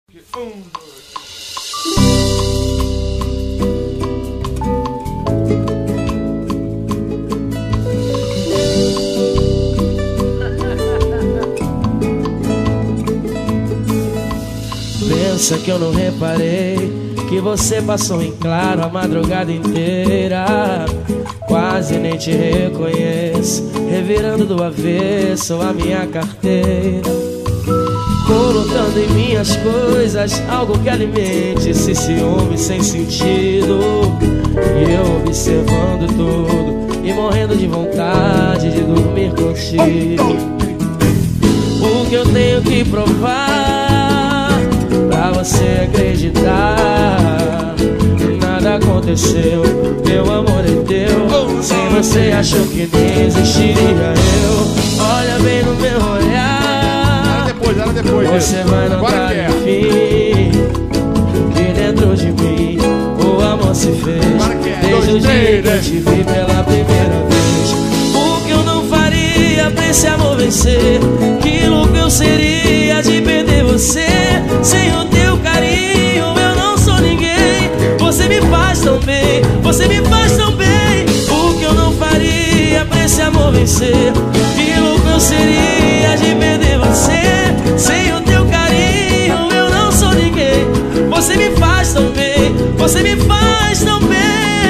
Pensa que eu não reparei que você passou em claro a madrugada inteira. Quase nem te reconheço, revirando do avesso a minha carteira, colocando em minhas coisas algo que alimente esse ciúme sem sentido. E eu observando tudo e morrendo de vontade de dormir contigo. O que eu tenho que provar pra você acreditar? Nada aconteceu, meu amor é teu. Sem você achou que nem existiria eu. Olha bem no meu olhar, depois você vai notar enfim que dentro de mim o amor se fez. Desde o dia que eu te vi pela primeira vez. O que eu não faria pra esse amor vencer? Que louco eu seria de perder você. Sem o teu carinho eu não sou ninguém. Você me faz tão bem, você me faz tão bem. O que eu não faria pra esse amor vencer? Que louco eu seria de perder você. Sem o teu carinho eu não sou ninguém. Você me faz tão bem, você me faz tão bem.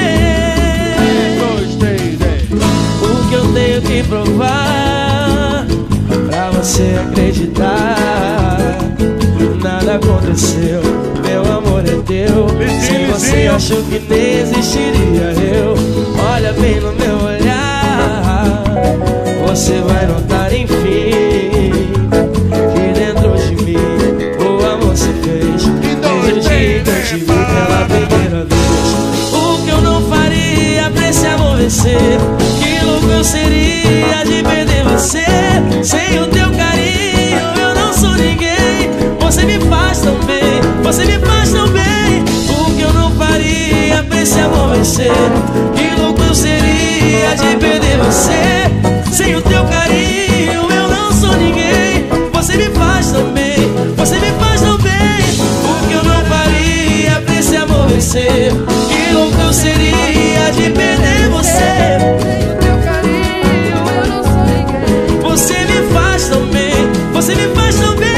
O que eu tenho que provar pra você acreditar? Nada aconteceu, meu amor é teu. Sem você achou que nem existiria eu. Olha bem no meu olhar, você vai notar enfim que dentro de mim o amor se fez. Desde o dia que eu te vi pela primeira vez. O que eu não faria pra esse amor vencer? Que louco eu seria de perder você. Sem o teu carinho eu não sou ninguém. Você me faz tão bem, você me faz tão bem. O que eu não faria pra esse amor vencer? Que louco eu seria de perder você. Sem o teu carinho eu não sou ninguém. Você me faz tão bem, você me faz tão bem. O que eu não faria pra esse amor vencer? Que louco eu seria de perder você. Sem o teu carinho eu não sou ninguém. Você me faz tão bem, você me faz tão bem.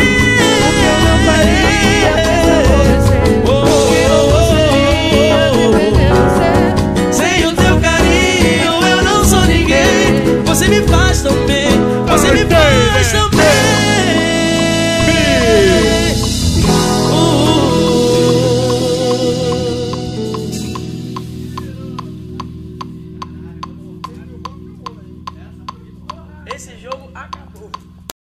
Você me faz tão bem, você me faz tão bem. Esse jogo acabou.